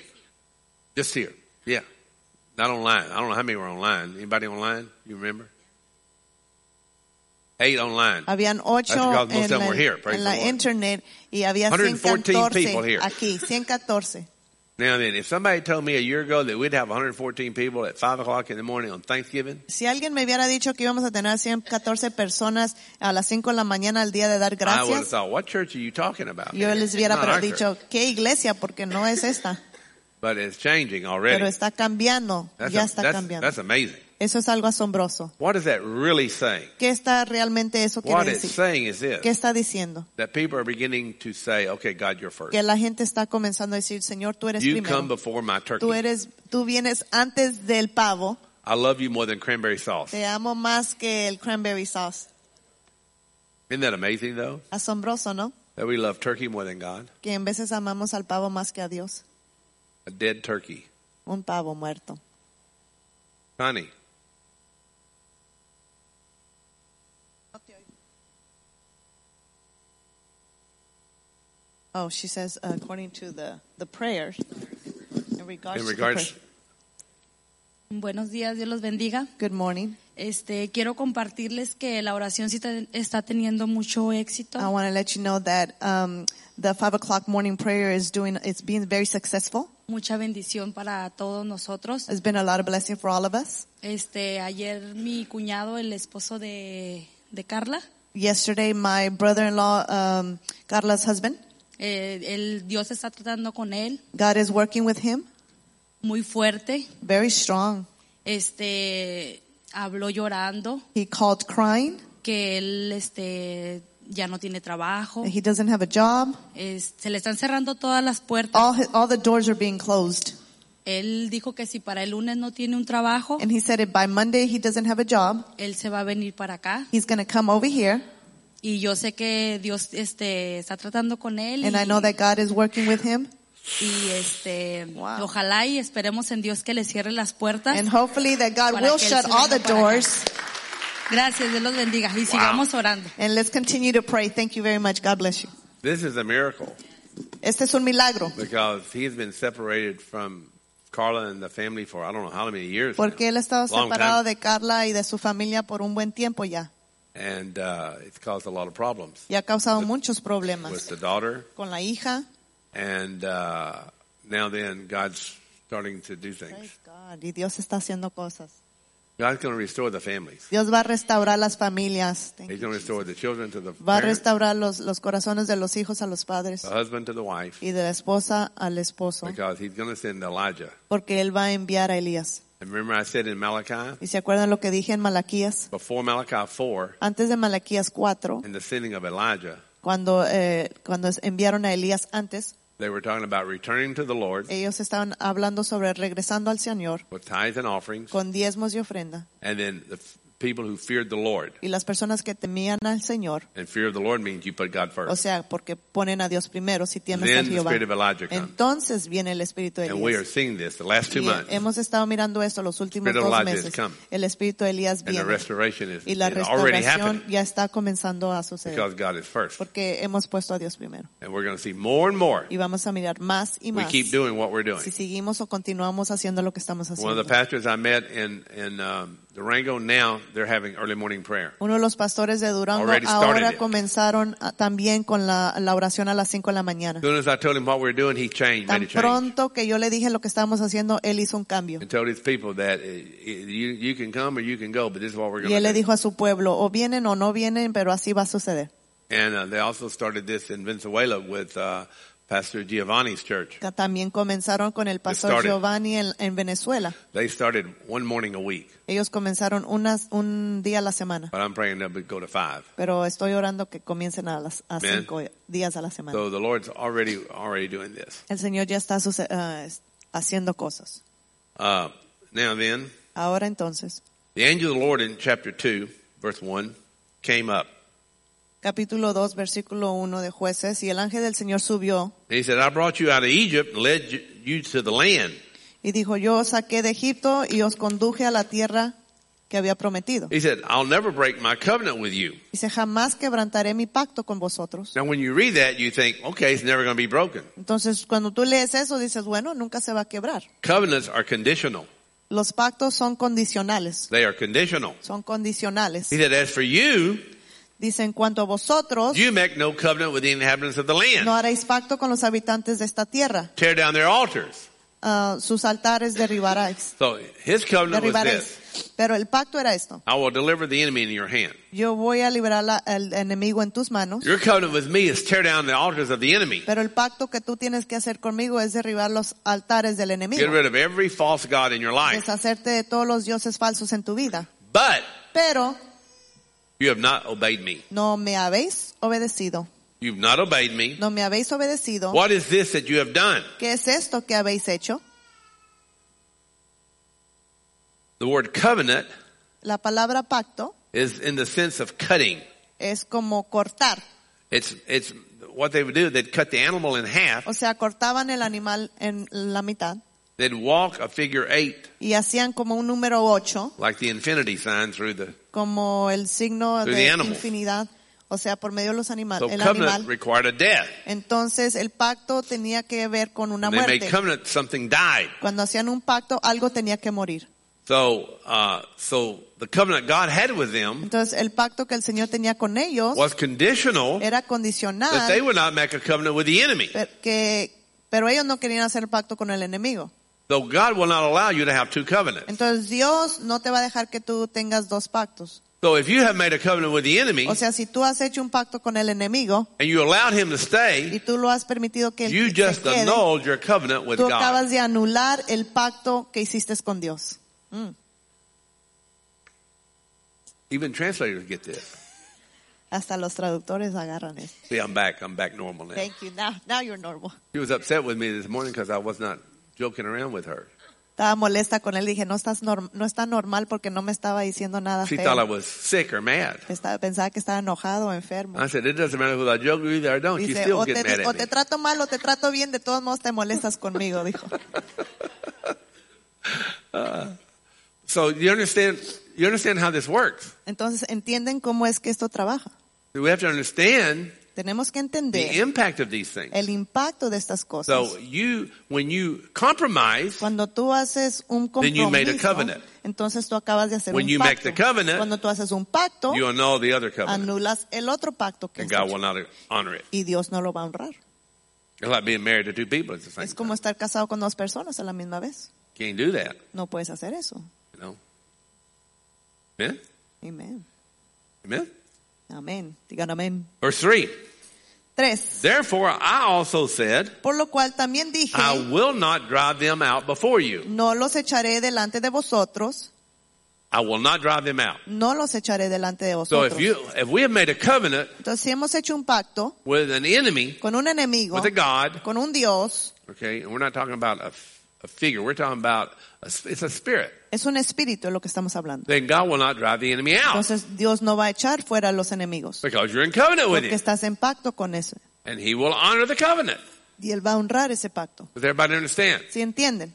Just here. Yeah. Not online. I don't know how many were online. Anybody online? You remember? Eight online. Habían ocho That's because most en of them la, were here, praise en la the Lord. internet y había one hundred fourteen people ciento catorce here. aquí, ciento catorce. Now then, if somebody told me a year ago that we'd have one hundred fourteen people at five o'clock in the morning on Thanksgiving, Si alguien me hubiera dicho que íbamos a tener ciento catorce personas a las cinco de la mañana al día de dar I would have gracias, thought, what church are you talking about? yo man? les hubiera It's not pero our dicho, church. ¿qué iglesia? Porque no es esta. But it's changing Pero already. está cambiando, That's, ya a- está that's, cambiando. that's amazing. Eso es algo asombroso. What is that really saying? ¿Qué está realmente eso quiere What it's decir? saying is this, ¿Qué está diciendo? that people are beginning to say, okay, God, you're first. Que la gente está comenzando a decir, Señor, tú eres You come primero. before my turkey. Tú eres, tú vienes antes del pavo. I love you more than cranberry sauce. Te amo más que el cranberry sauce. Isn't that amazing, though? Asombroso, ¿no? That we love turkey more than God? Que en veces amamos al pavo más que a Dios. A dead turkey. Un pavo muerto. Honey, Oh, she says, uh, according to the, the prayers, in regards, in to the regards, prayer. Buenos días, Dios los bendiga. Good morning. Este, quiero compartirles que la oración sí te- está teniendo mucho éxito. I want to let you know that um, the five o'clock morning prayer is doing, it's being very successful. Mucha bendición para todos nosotros. It's been a lot of blessing for all of us. Este, ayer mi cuñado, el esposo de, de Carla, Yesterday, my brother-in-law, um, Carla's husband, eh, el Dios está tratando con él God is working with him muy fuerte. very strong. Este, habló llorando He called crying. que él, este, ya no tiene trabajo. He doesn't have a job. Es- se le están cerrando todas las puertas. All his, all the doors are being closed. Él dijo que si para el lunes no tiene un trabajo, And he said if by Monday he doesn't have a job, él se va a venir para acá. he's going to come over here. Y yo sé que Dios este está tratando con él. And y, I know that God is working with him. Y este, Wow. ojalá y esperemos en Dios que le cierre las puertas. And hopefully that God Para will que él shut se all venga the para acá. doors. Gracias, Dios los bendiga. Y sigamos orando. And let's continue to pray. Thank you very much. God bless you. This is a miracle Este es un milagro. because he's been separated from Carla and the family for I don't know how many years. Porque él ha estado Long separado time. de Carla y de su familia por un buen tiempo ya. And uh, it's caused a lot of problems Y ha causado With- muchos with problemas. the daughter. Con la hija. And uh, now then, God's starting to do things. Praise God. Y Dios está haciendo cosas. God's going to restore the families. Dios va a restaurar las familias. Thank He's you, going to Jesus. restore the children to the Va a parents, restaurar los, los corazones de los hijos a los padres the husband to the wife, y de la esposa al esposo. because he's going to send Elijah. Porque él va a enviar a Elías. And remember I said in Malachi, ¿Y se acuerdan lo que dije en Malaquías? before Malachi four, Antes de Malaquías cuatro, in the sending of Elijah, cuando, eh, cuando enviaron a Elías antes, they were talking about returning to the Lord ellos estaban hablando sobre regresando al Señor with tithes and offerings, con diezmos y ofrenda. and then the f- people who feared the Lord. Y las personas que temían al Señor, And fear of the Lord means you put God o first. sea, porque ponen a Dios primero, si temes a Then the Jehová. spirit of Elijah comes. Entonces viene el espíritu de And we are Elías. seeing this the last two Y months. hemos estado mirando esto los últimos Spirit of dos Elijah has meses. come. El espíritu de Elías And the viene. restoration is, Y la is already restauración happening ya está comenzando a suceder. because God is first. Porque hemos puesto a Dios primero. And we're going to see more and more. Y vamos a mirar más y We más. keep doing what we're doing. Si seguimos o continuamos haciendo lo que estamos One of haciendo. the pastors I met in, in um, Durango, now they're having early morning prayer. Uno de los pastores de Durango Already started ahora it. comenzaron a- también con la, la oración a las cinco de la mañana. As soon as I told him what we were doing, he changed, made Tan a change. pronto que yo le dije lo que estábamos haciendo, él hizo un cambio. And told his people that uh, you, you can come or you can go, but this is what we're Y going él le to do. dijo a su pueblo, o vienen o no vienen, pero así va a suceder. And uh, they also started this in Venezuela with uh, Pastor Giovanni's church. También comenzaron con el pastor started. Giovanni en, en Venezuela. They started one morning a week, Ellos comenzaron unas, un día a la semana. but I'm praying they'll go to five. Pero estoy orando que comiencen a las a Amen. cinco días a la semana. So the Lord's already already doing this. El Señor ya está suce- ah, es- haciendo cosas. Uh, now then, Ahora entonces, the angel of the Lord in chapter two, verse one, came up. capítulo dos, versículo uno de Jueces, y el ángel del Señor subió And he said, I brought you out of Egypt and led you- you to the land. y dijo, yo os saqué de Egipto y os conduje a la tierra que había prometido. He said, I'll never break my covenant with you. Dice, jamás quebrantaré mi pacto con vosotros. Now when you read that, you think, okay, it's never going to be broken. Entonces, cuando tú lees eso, dices, bueno, nunca se va a quebrar. Covenants are conditional. Los pactos son condicionales. They are conditional. Son condicionales. He said, as for you, Dice, en cuanto a vosotros, you make no covenant with the inhabitants of the land. no haréis pacto con los habitantes de esta tierra. Tear down their altars. Ah, sus altares derribaréis. So his covenant was Derribaréis. this. Pero el pacto era esto. I will deliver the enemy into your hand. Yo voy a liberar la- al enemigo en tus manos. Your covenant with me is tear down the altars of the enemy. Pero el pacto que tú tienes que hacer conmigo es derribar los altares del enemigo. Get rid of every false god in your life. Deshacerte de todos los dioses falsos en tu vida. But Pero you have not obeyed me. no me habéis obedecido. You've not obeyed me. No me habéis obedecido. What is this that you have done? ¿Qué es esto que habéis hecho? The word covenant La palabra pacto is in the sense of cutting. es como cortar. It's, it's what they would do. They'd cut the animal in half. O sea, cortaban el animal en la mitad They'd walk a figure eight, y hacían como un número ocho, like the infinity sign through the, como el signo Through the de animals. infinidad, o sea, por medio de los so animales, el covenant animal. required a death. Entonces, el pacto tenía que ver con una When they made muerte. covenant, something died. Cuando hacían un pacto, algo tenía que morir. So, uh, so the covenant God had with them Entonces, el pacto que el Señor tenía con ellos was conditional era that they condicional, would not make a covenant with the enemy. per- que, pero ellos no querían hacer pacto con el enemigo. So God will not allow you to have two covenants. Entonces, Dios no te va a dejar que tú tengas dos pactos. So if you have made a covenant with the enemy O sea, si tú has hecho un pacto con el enemigo and you allowed him to y stay, tú lo has permitido que él you se just quede, annulled your covenant with tú God. acabas de anular el pacto que hiciste con Dios. Mm. Even translators get this. Hasta los traductores agarran eso. See, I'm back. I'm back normal now. Thank you. Now, now you're normal. She was upset with me this morning because I was not joking around with her. Estaba molesta con él. Dije, no estás norm- no está normal porque no me estaba diciendo nada She thought I feo. was sick or mad. Estaba, pensaba que estaba enojado o enfermo. I said, it doesn't matter whether I joke with you or don't. You Dice, still o get te, mad o at te me. trato mal o te trato bien, de todos modos te molestas conmigo, dijo. So you understand, you understand how this works. Entonces, ¿entienden cómo es que esto trabaja? We have to understand Tenemos que the entender impact of these things. el impacto de estas cosas. So you, when you compromise, Cuando tú haces un Then you made a compromiso, covenant. entonces tú acabas de hacer When un you make pacto. the covenant, Cuando tú haces un pacto, you annul the other covenant. anulas el otro pacto que And has God hecho. will not honor it. Y Dios no lo va a honrar. It's like being married to two people at the same Es como time. estar casado con dos personas a la misma vez. Can't do that, No puedes hacer eso. you know. Amen? Amén. Amen? Amén. Digan amén. Verse three. Tres. Therefore I also said, Por lo cual también dije, I will not drive them out before you. no los echaré delante de vosotros, I will not drive them out. no los echaré delante de So if vosotros. you, if we have made a covenant Entonces, si hemos hecho un pacto with an enemy, con un enemigo, with a God, con un Dios, okay, and we're not talking about a, a figure, we're talking about, a, it's a spirit, es un espíritu de lo que estamos hablando. then God will not drive the enemy out Entonces, Dios no va a echar fuera a los enemigos, because you're in covenant with porque him. estás en pacto con ese. And he will honor the covenant. Y Él va a honrar ese pacto. Does everybody understand? ¿Sí entienden?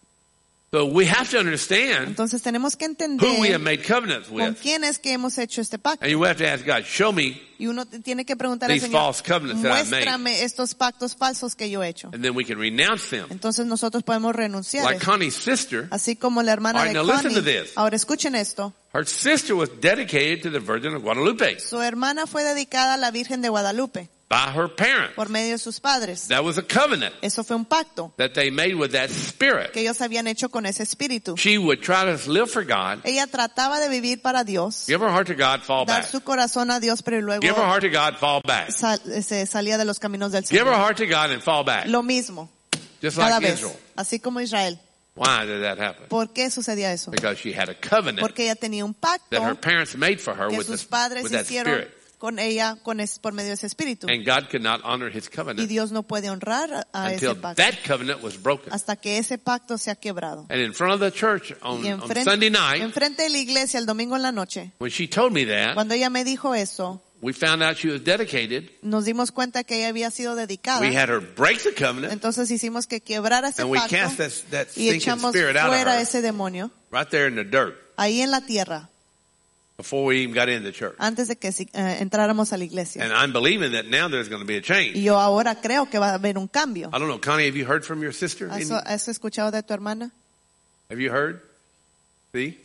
So we have to understand Entonces, tenemos que who we have entender made covenants con with. quién es que hemos hecho este pacto. And you have to ask God, show me, Y uno t- tiene que preguntar al These Señor, false covenants that I've made. muéstrame estos pactos falsos que yo he hecho. and then we can renounce them. Entonces nosotros podemos renunciar. a Like eso. Connie's sister, Así como la hermana All right, de now listen to Connie. this. Ahora escuchen esto. her sister was dedicated to the Virgin of Guadalupe Su hermana fue dedicada a la Virgen de Guadalupe by her parents. por medio de sus padres. That was a covenant Eso fue un pacto that they made with that spirit. que ellos habían hecho con ese espíritu. She would try to live for God, Ella trataba de vivir para Dios, give her heart to God, fall dar back. su corazón a Dios, pero luego Give her heart to God, fall back. sal- se salía de los caminos del Give her Señor. heart to God and fall back. Lo mismo, Just cada like vez, Israel. así como Israel. Why did that happen? ¿Por qué sucedía eso? Because she had a covenant Porque ella tenía un that her pacto parents made for her que with, sus the, padres with that hicieron spirit. con ella con es- por medio de ese espíritu. And God could not honor his Y covenant Dios no puede honrar a- a until ese pacto that covenant was broken. hasta que ese pacto se ha quebrado. And in front of the church on, Y on enfrente, Sunday night, enfrente de la iglesia el domingo en la noche, when she told me that, cuando ella me dijo eso, we found out she was dedicated. nos dimos cuenta que ella había sido dedicada. We had her break the covenant, Entonces hicimos que quebrara ese and we pacto cast that, that y stinking echamos spirit out of fuera her ese demonio right there in the dirt ahí en la tierra before we even got into church. antes de que si- eh, entráramos a la iglesia. And I'm believing that now there's going to be a Y change. yo ahora creo que va a haber un cambio. I don't know, Connie, have you heard from your sister? ¿Has, Any- has escuchado de tu hermana? Have you heard? See?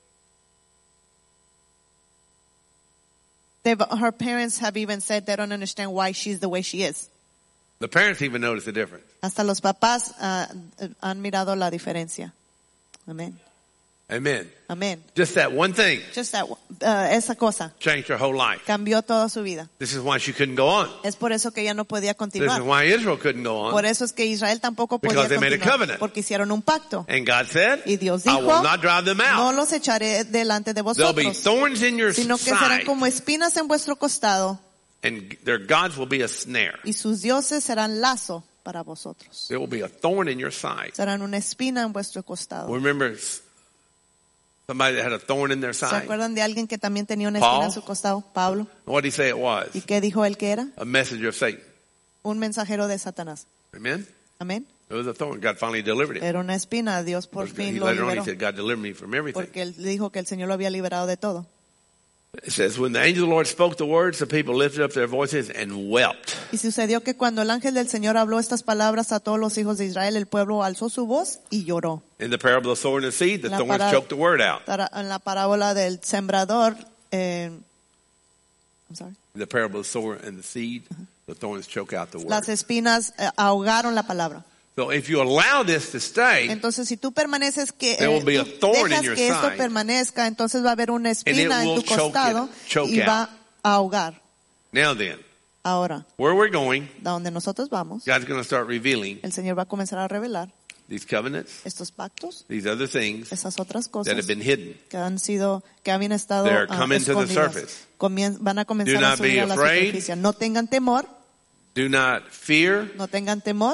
They've, her parents have even said they don't understand why she's the way she is. The parents even notice the difference. Hasta los papás ah, han mirado la diferencia. Amén. Amen. Amén. Just that one thing Just that, ah, esa cosa changed her whole life. cambió toda su vida. This is why she couldn't go on. Es por eso que ella no podía This continuar. is why Israel couldn't go Por on. eso es que Israel tampoco podía Because they made a continuar. covenant. Porque hicieron un pacto. And God said, Y Dios I dijo, will not drive them no out. los echaré delante de There'll be vosotros, thorns in your sino que serán side, como espinas en vuestro costado and their gods will be a snare. y sus dioses serán lazo para vosotros. There will be a thorn in your side. Serán una espina en vuestro costado. Remember somebody that had a thorn in their ¿Se side? acuerdan de alguien que también tenía una Paul. espina en su costado? Pablo. What did he say it was? ¿Y qué dijo él que era? A messenger of Satan. Un mensajero de Satanás. Amen? Amén. It was a thorn. God finally delivered it. Era una espina. Dios por He, fin lo later on he liberó. said, God delivered me from everything. Porque él dijo que el Señor lo había liberado de todo. It says, when the angel of the Lord spoke the words, the people lifted up their voices and wept. Y sucedió que cuando el ángel del Señor habló estas palabras a todos los hijos de Israel, el pueblo alzó su voz y lloró. In the parable of the sower and the seed, the La thorns para- choked the word out. Para- En la parábola del sembrador, eh, I'm sorry. In the parable of the sower and the seed, the thorns choke out the word. Las espinas eh, ahogaron la palabra. So if you allow this to stay, Entonces, si tú permaneces que There will be a tú thorn in dejas your que esto side. permanezca, entonces va a haber una espina And it en will tu choke costado it, choke y out. va a ahogar. now then, Ahora, where we're going, a donde nosotros vamos, God's going to start revealing el Señor va a comenzar a revelar these covenants, estos pactos, these other things esas otras that cosas have been hidden. que han sido, que habían estado They're ah, coming to the escondidas. surface. Comien- van a Do comenzar a not be subir a la afraid. superficie. No tengan temor, Do not fear. no tengan temor,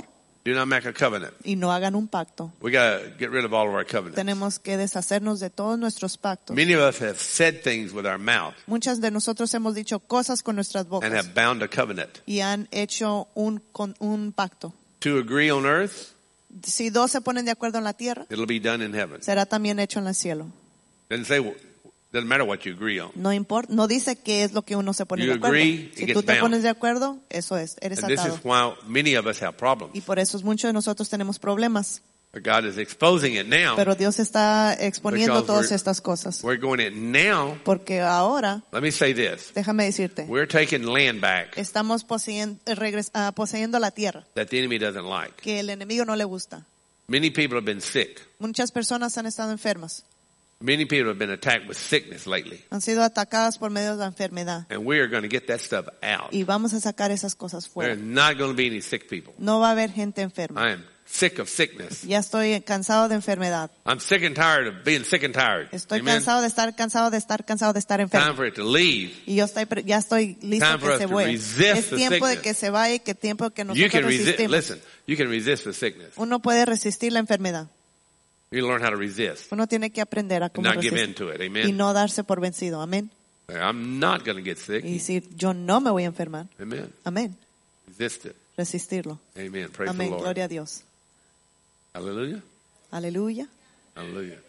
Do not make a covenant. y no hagan un pacto. We got to get rid of all of our covenants. Tenemos que deshacernos de todos nuestros pactos. Many of us have said things with our mouth Muchas de nosotros hemos dicho cosas con nuestras and bocas have bound a covenant. y han hecho un, con, un pacto. To agree on earth, Si dos se ponen de acuerdo en la tierra, it'll be done in heaven. será también hecho en el cielo. Doesn't say, doesn't matter what you agree on. No importa, no dice qué es lo que uno se pone You de acuerdo. agree, it Si gets tú te bound. pones de acuerdo, eso es, eres And this atado. is why many of us have problems. Y por eso muchos de nosotros tenemos problemas. But God is exposing it now. Pero Dios está exponiendo Because todas we're- estas cosas. We're going it now. Porque ahora, Let me say this. déjame decirte, We're taking land back estamos poseyendo, regres- ah, poseyendo la tierra, that the enemy doesn't like. que el enemigo no le gusta. Many people have been sick. Muchas personas han estado enfermas, Many people have been attacked with sickness lately. han sido atacadas por medio de la enfermedad. And we are going to get that stuff out. Y vamos a sacar esas cosas fuera. There's not going to be any sick people. No va a haber gente enferma. I am sick of sickness. Ya estoy cansado de enfermedad. I'm sick and tired of being sick and tired. Estoy Amen? cansado de estar cansado de estar cansado de estar enfermo. Time for it to leave. Y yo estoy, pre- ya estoy listo Time for que us se to vaya. resist Es the tiempo de sickness. que se vaya y que tiempo que You nosotros can resist, resistimos. listen, you can resist the sickness. Uno puede resistir la enfermedad. You learn how to resist. Uno tiene que aprender a And cómo not give in resistir to it. y Amen. no darse por vencido. Amén. I'm not going to get sick. Y decir, yo no me voy a enfermar. Amen. Amén. Resist it. Resistirlo. Amen. Praise Amén. the Lord. Gloria a Dios. Hallelujah. Aleluya. Hallelujah.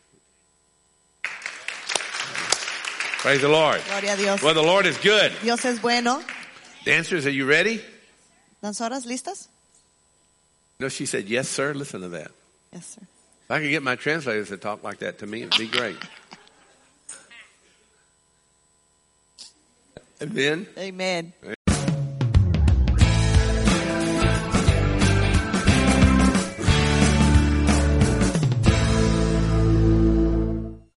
Praise the Lord. Gloria a Dios. Well, the Lord is good. Dios es bueno. Dancers, are you ready? ¿Danzoras listas? No, she said, yes, sir. Listen to that. Yes, sir. If I could get my translators to talk like that to me, it'd be great. Amen. Amen.